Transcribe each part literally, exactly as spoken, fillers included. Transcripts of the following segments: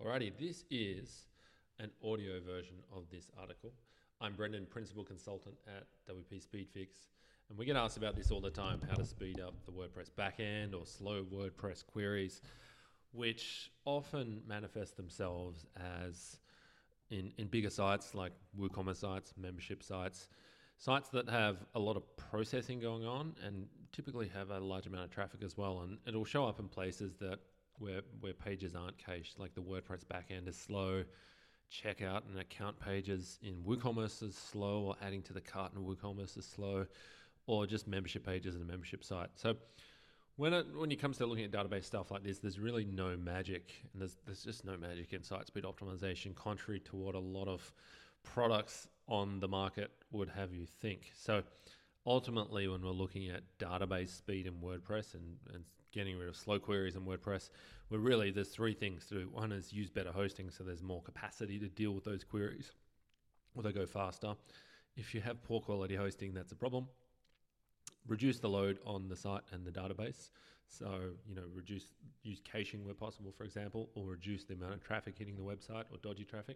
Alrighty, this is an audio version of this article. I'm Brendan, Principal Consultant at W P Speedfix, and we get asked about this all the time, how to speed up the WordPress backend or slow WordPress queries, which often manifest themselves as in, in bigger sites like WooCommerce sites, membership sites, sites that have a lot of processing going on and typically have a large amount of traffic as well. And it'll show up in places that where where pages aren't cached, like the WordPress backend is slow, checkout and account pages in WooCommerce is slow, or adding to the cart in WooCommerce is slow, or just membership pages in a membership site. So when it when it comes to looking at database stuff like this, there's really no magic, and there's there's just no magic in site speed optimization, contrary to what a lot of products on the market would have you think. So ultimately, when we're looking at database speed in WordPress and, and getting rid of slow queries in WordPress, we're really, there's three things to do. One is use better hosting, so there's more capacity to deal with those queries, or they go faster. If you have poor quality hosting, that's a problem. Reduce the load on the site and the database. So, you know, reduce, use caching where possible, for example, or reduce the amount of traffic hitting the website or dodgy traffic.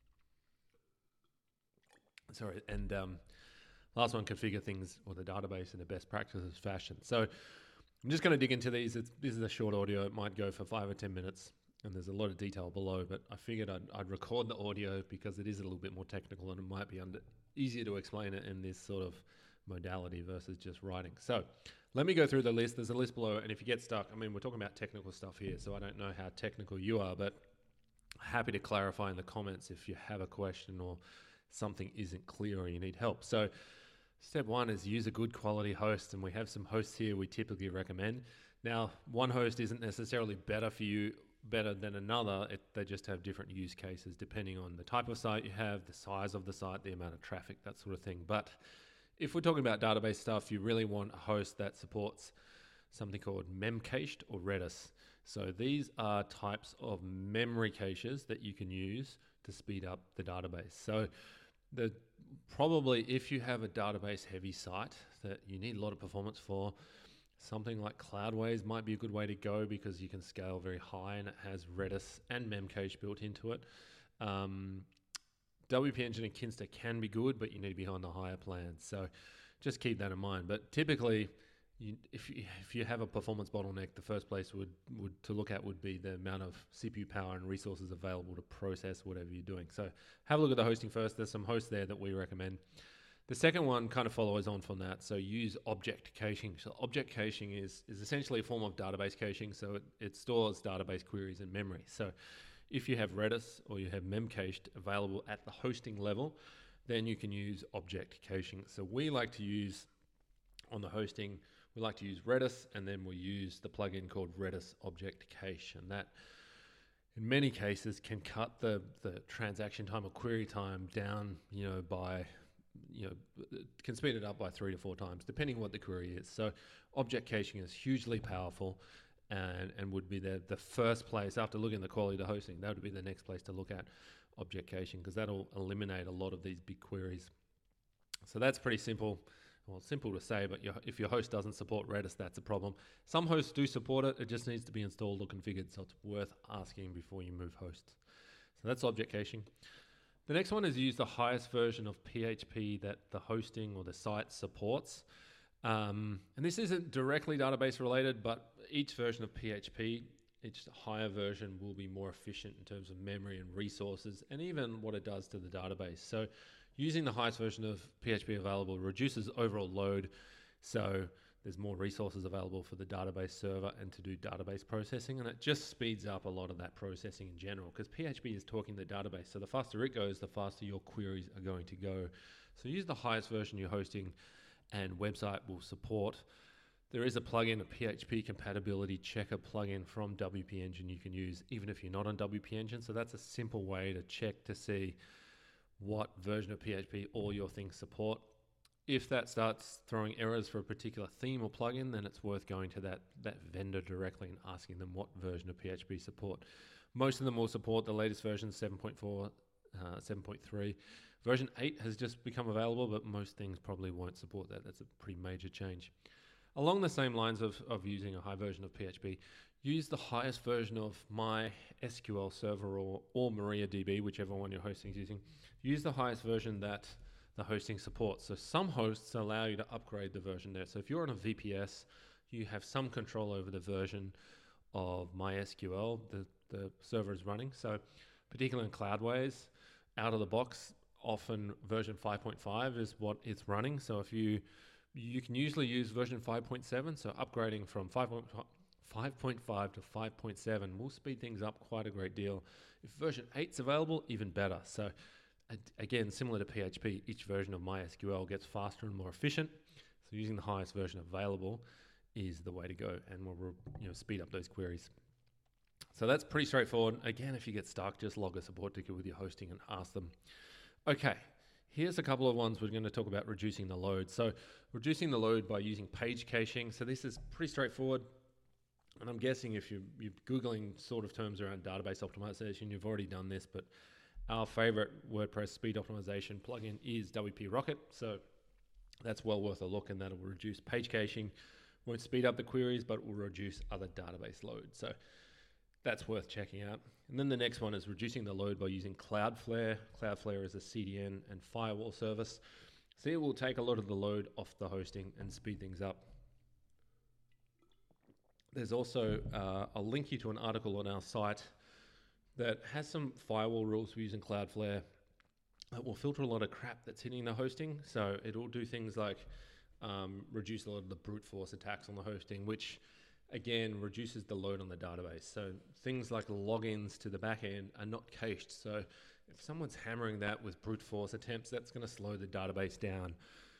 Sorry, and um, last one, configure things or the database in a best practices fashion. So I'm just going to dig into these. It's, this is a short audio. It might go for five or ten minutes, and there's a lot of detail below, but I figured I'd, I'd record the audio because it is a little bit more technical and it might be under, easier to explain it in this sort of modality versus just writing. So let me go through the list. There's a list below, and if you get stuck, I mean, we're talking about technical stuff here, so I don't know how technical you are, but happy to clarify in the comments if you have a question or something isn't clear or you need help. So step one is use a good quality host, and we have some hosts here we typically recommend. Now, one host isn't necessarily better for you, better than another. It, they just have different use cases depending on the type of site you have, the size of the site, the amount of traffic, that sort of thing. But if we're talking about database stuff, you really want a host that supports something called Memcached or Redis. So these are types of memory caches that you can use to speed up the database. So the probably if you have a database heavy site that you need a lot of performance for, something like Cloudways might be a good way to go because you can scale very high and it has Redis and Memcache built into it. Um, W P Engine and Kinsta can be good, but you need to be on the higher plans. So just keep that in mind. But typically, you, if, you, if you have a performance bottleneck, the first place would, would to look at would be the amount of C P U power and resources available to process whatever you're doing. So have a look at the hosting first. There's some hosts there that we recommend. The second one kind of follows on from that. So use object caching. So object caching is, is essentially a form of database caching. So it, it stores database queries in memory. So if you have Redis or you have Memcached available at the hosting level, then you can use object caching. So we like to use on the hosting, we like to use Redis, and then we use the plugin called Redis Object Cache. And that, in many cases, can cut the, the transaction time or query time down, you know, by, you know, can speed it up by three to four times, depending what the query is. So object caching is hugely powerful and, and would be the, the first place, after looking at the quality of the hosting, that would be the next place to look at object caching, because that'll eliminate a lot of these big queries. So that's pretty simple. Well, it's simple to say, but your, if your host doesn't support Redis, that's a problem. Some hosts do support it. It just needs to be installed or configured, so it's worth asking before you move hosts. So that's object caching. The next one is use the highest version of P H P that the hosting or the site supports. Um, and this isn't directly database related, but each version of P H P, each higher version will be more efficient in terms of memory and resources, and even what it does to the database. So using the highest version of P H P available reduces overall load, so there's more resources available for the database server and to do database processing, and it just speeds up a lot of that processing in general, because P H P is talking the database, so the faster it goes, the faster your queries are going to go. So use the highest version you're hosting and website will support. There is a plugin, a P H P compatibility checker plugin from W P Engine you can use even if you're not on W P Engine, so that's a simple way to check to see what version of P H P all your things support. If that starts throwing errors for a particular theme or plugin, then it's worth going to that, that vendor directly and asking them what version of P H P support. Most of them will support the latest version, seven point four, uh, seven point three. Version eight has just become available, but most things probably won't support that. That's a pretty major change. along the same lines of, of using a high version of P H P, use the highest version of MySQL server or, or MariaDB, whichever one your hosting is using. Use the highest version that the hosting supports. So some hosts allow you to upgrade the version there. So if you're on a V P S, you have some control over the version of MySQL the, the server is running. So particularly in Cloudways, out of the box, often version five point five is what it's running. So if you you can usually use version five point seven, so upgrading from five point five to five point seven will speed things up quite a great deal. If version eight's available, even better. So again, similar to P H P, each version of MySQL gets faster and more efficient. So using the highest version available is the way to go, and will you know speed up those queries. So that's pretty straightforward. Again, if you get stuck, just log a support ticket with your hosting and ask them. Okay, here's a couple of ones we're going to talk about reducing the load. So reducing the load by using page caching. So this is pretty straightforward. And I'm guessing if you're, you're Googling sort of terms around database optimization, you've already done this, but our favorite WordPress speed optimization plugin is W P Rocket. So that's well worth a look, and that'll reduce page caching. Won't speed up the queries, but will reduce other database load. So that's worth checking out. And then the next one is reducing the load by using Cloudflare. Cloudflare is a C D N and firewall service. So it will take a lot of the load off the hosting and speed things up. There's also uh, a link you to an article on our site that has some firewall rules for using Cloudflare that will filter a lot of crap that's hitting the hosting. So it'll do things like um, reduce a lot of the brute force attacks on the hosting, which again reduces the load on the database. So things like logins to the back end are not cached. So if someone's hammering that with brute force attempts, that's going to slow the database down.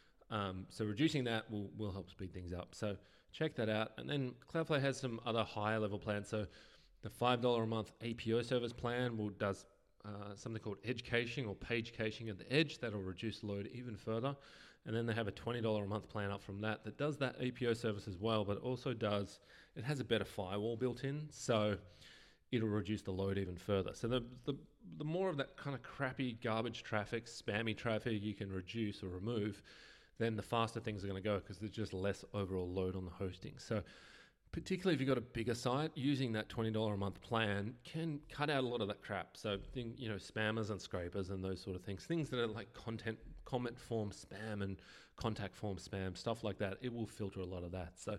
Um, so reducing that will, will help speed things up. So check that out. And then Cloudflare has some other higher level plans. So the five dollars a month A P O service plan will does uh, something called edge caching or page caching at the edge. That'll reduce load even further. And then they have a twenty dollars a month plan up from that that does that A P O service as well, but also does, it has a better firewall built in, so it'll reduce the load even further. So the, the, the more of that kind of crappy garbage traffic, spammy traffic you can reduce or remove, then the faster things are going to go because there's just less overall load on the hosting. So particularly if you've got a bigger site, using that twenty dollars a month plan can cut out a lot of that crap. So, thing, you know, spammers and scrapers and those sort of things, things that are like content, comment form spam and contact form spam, stuff like that, it will filter a lot of that. So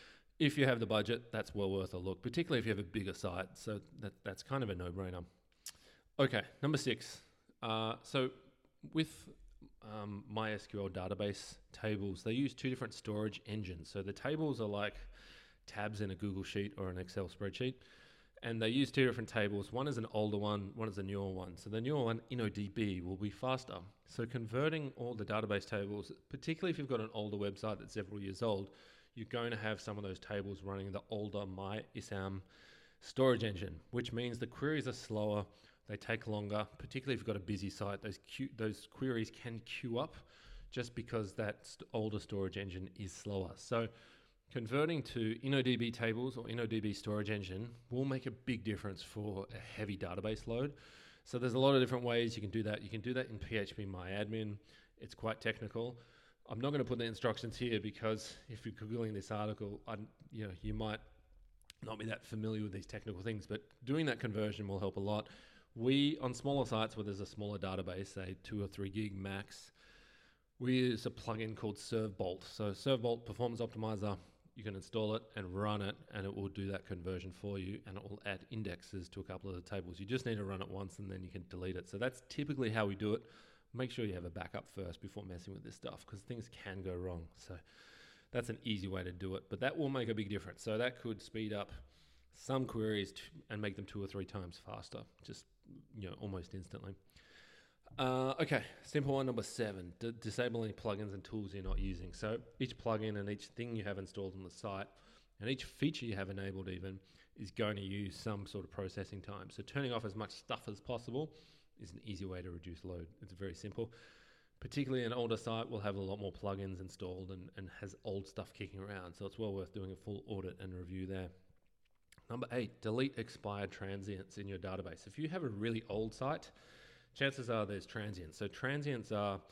if you have the budget, that's well worth a look, particularly if you have a bigger site. So that, that's kind of a no-brainer. Okay, number six. Uh, so with um, MySQL database tables, they use two different storage engines. So the tables are like tabs in a Google Sheet or an Excel spreadsheet, and they use two different tables. One is an older one, one is a newer one. So the newer one, InnoDB, will be faster. So converting all the database tables, particularly if you've got an older website that's several years old, you're going to have some of those tables running the older MyISAM storage engine, which means the queries are slower, they take longer, particularly if you've got a busy site. Those, queue, those queries can queue up just because that st- older storage engine is slower. So converting to InnoDB tables or InnoDB storage engine will make a big difference for a heavy database load. So there's a lot of different ways you can do that. You can do that in P H P MyAdmin. It's quite technical. I'm not going to put the instructions here because if you're Googling this article, I, you know, you might not be that familiar with these technical things, but doing that conversion will help a lot. We, on smaller sites where there's a smaller database, say two or three gig max, we use a plugin called ServeBolt. So ServeBolt Performance Optimizer, you can install it and run it, and it will do that conversion for you, and it will add indexes to a couple of the tables. You just need to run it once, and then you can delete it. So that's typically how we do it. Make sure you have a backup first before messing with this stuff, because things can go wrong. So that's an easy way to do it, but that will make a big difference. So that could speed up some queries t- and make them two or three times faster, just you know, almost instantly. Uh, okay, simple one, number seven, D- disabling plugins and tools you're not using. So each plugin and each thing you have installed on the site and each feature you have enabled even is going to use some sort of processing time. So turning off as much stuff as possible is an easy way to reduce load. It's very simple. Particularly an older site will have a lot more plugins installed and, and has old stuff kicking around. So it's well worth doing a full audit and review there. Number eight, delete expired transients in your database. If you have a really old site, chances are there's transients. So transients are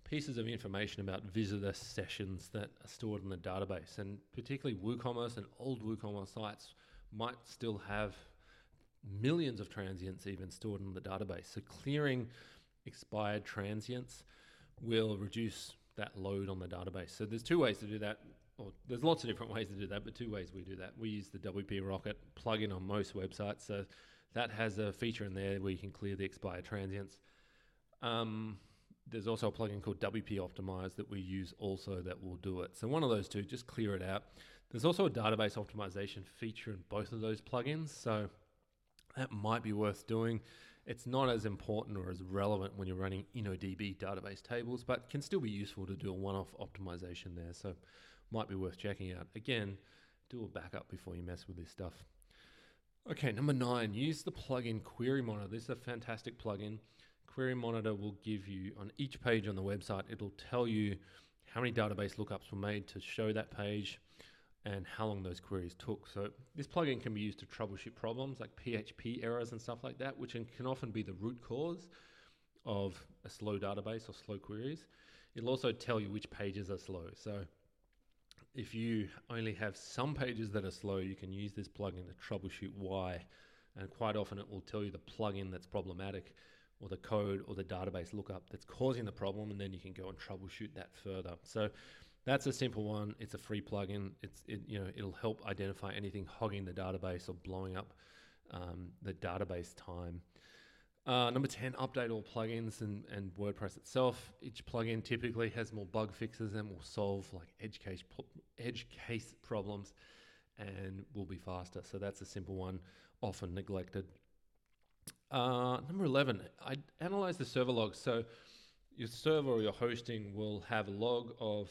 pieces of information about visitor sessions that are stored in the database. And particularly WooCommerce and old WooCommerce sites might still have millions of transients even stored in the database. So clearing expired transients will reduce that load on the database. So there's two ways to do that, or there's lots of different ways to do that, but two ways we do that. We use the W P Rocket plugin on most websites. So that has a feature in there where you can clear the expired transients. Um, there's also a plugin called W P Optimize that we use also that will do it. So one of those two, just clear it out. There's also a database optimization feature in both of those plugins. So that might be worth doing. It's not as important or as relevant when you're running InnoDB database tables, but can still be useful to do a one-off optimization there. So might be worth checking out. Again, do a backup before you mess with this stuff. Okay, number nine, use the plugin Query Monitor. This is a fantastic plugin. Query Monitor will give you, on each page on the website, it'll tell you how many database lookups were made to show that page and how long those queries took. So this plugin can be used to troubleshoot problems like P H P errors and stuff like that, which can often be the root cause of a slow database or slow queries. It'll also tell you which pages are slow. So if you only have some pages that are slow, you can use this plugin to troubleshoot why. And quite often it will tell you the plugin that's problematic, or the code or the database lookup that's causing the problem, and then you can go and troubleshoot that further. So that's a simple one. It's a free plugin. It's it, you know it'll help identify anything hogging the database or blowing up um, the database time. Uh, number ten, update all plugins and, and WordPress itself. Each plugin typically has more bug fixes and will solve like edge case edge case problems, and will be faster. So that's a simple one, often neglected. Uh, number eleven, I analyze the server logs. So your server or your hosting will have a log of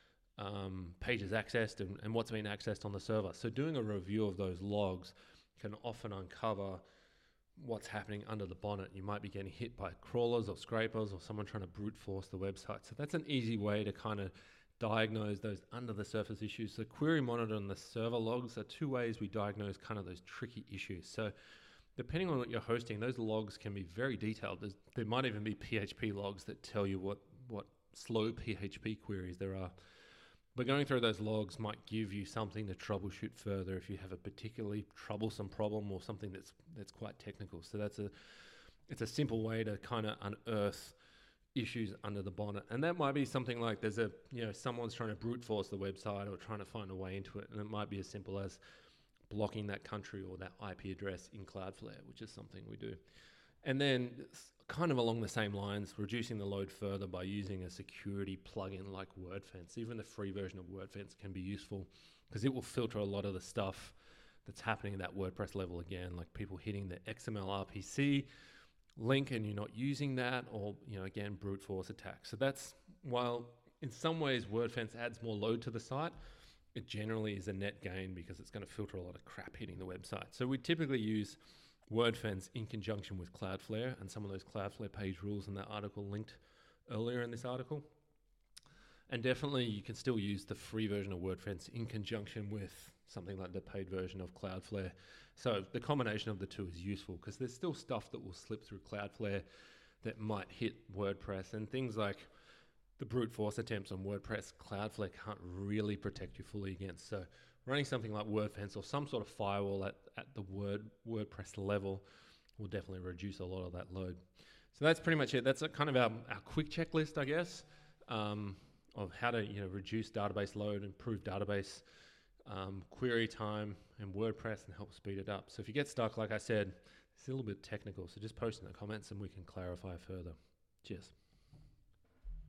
um, pages accessed and, and what's been accessed on the server. So doing a review of those logs can often uncover what's happening under the bonnet. You might be getting hit by crawlers or scrapers or someone trying to brute force the website. So that's an easy way to kind of diagnose those under the surface issues. So Query Monitor and the server logs are two ways we diagnose kind of those tricky issues. So depending on what you're hosting, those logs can be very detailed. There's, there might even be P H P logs that tell you what, what slow P H P queries there are. But going through those logs might give you something to troubleshoot further if you have a particularly troublesome problem or something that's that's quite technical. So that's a it's a simple way to kind of unearth issues under the bonnet. And that might be something like there's a you know someone's trying to brute force the website or trying to find a way into it, and it might be as simple as blocking that country or that I P address in Cloudflare, which is something we do. And then kind of along the same lines, reducing the load further by using a security plugin like WordFence. Even the free version of WordFence can be useful because it will filter a lot of the stuff that's happening at that WordPress level again, like people hitting the X M L R P C link and you're not using that, or, you know, again, brute force attacks. So that's, while in some ways WordFence adds more load to the site, it generally is a net gain because it's going to filter a lot of crap hitting the website. So we typically use WordFence in conjunction with Cloudflare, and some of those Cloudflare page rules in that article linked earlier in this article. And definitely you can still use the free version of WordFence in conjunction with something like the paid version of Cloudflare. So the combination of the two is useful because there's still stuff that will slip through Cloudflare that might hit WordPress, and things like the brute force attempts on WordPress, Cloudflare can't really protect you fully against. So running something like WordFence or some sort of firewall at, at the Word WordPress level will definitely reduce a lot of that load. So that's pretty much it. That's a kind of our, our quick checklist, I guess, um, of how to you know reduce database load, improve database um, query time and WordPress, and help speed it up. So if you get stuck, like I said, it's a little bit technical, so just post in the comments and we can clarify further. Cheers.